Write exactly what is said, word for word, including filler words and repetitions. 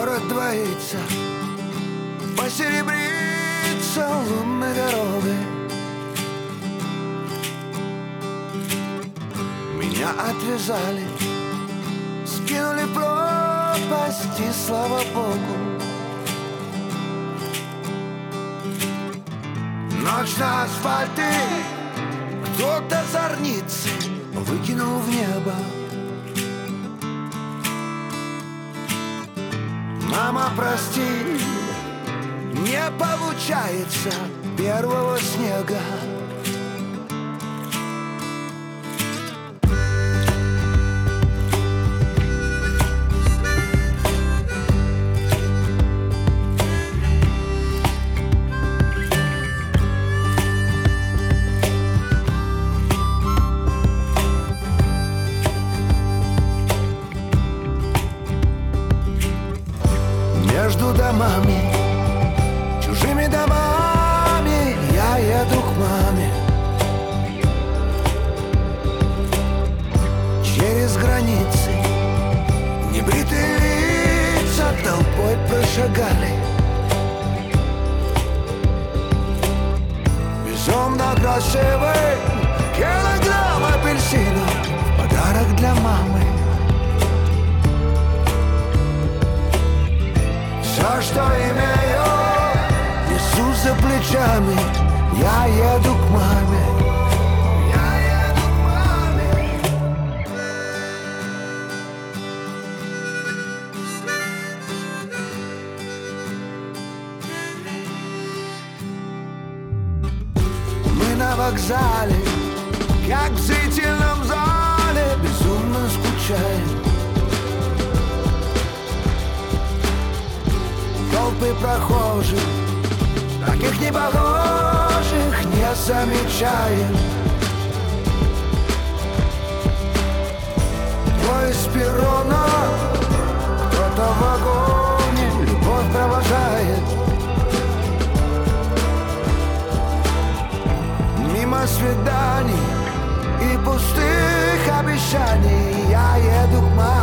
Город двоится, посеребрится лунной дорогой. Меня отвязали, скинули в пропасть, и слава Богу. Ночь на асфальте, кто-то зорницы выкинул в небо. Мама, прости, не получается первого снега. Между домами, чужими домами, я еду к маме. Через границы небритые лица толпой прошагали. Безумно красивый килограмм апельсинов в подарок для мамы. Все, что имею, несу за плечами. Я еду к маме. Я еду к маме. Мы на вокзале, как в зрительном зале, безумно скучаем. Толпы прохожих, таких не похожих, не замечаем. Твой с перрона, кто-то в вагоне любовь провожает. Мимо свиданий и пустых обещаний я еду к маме.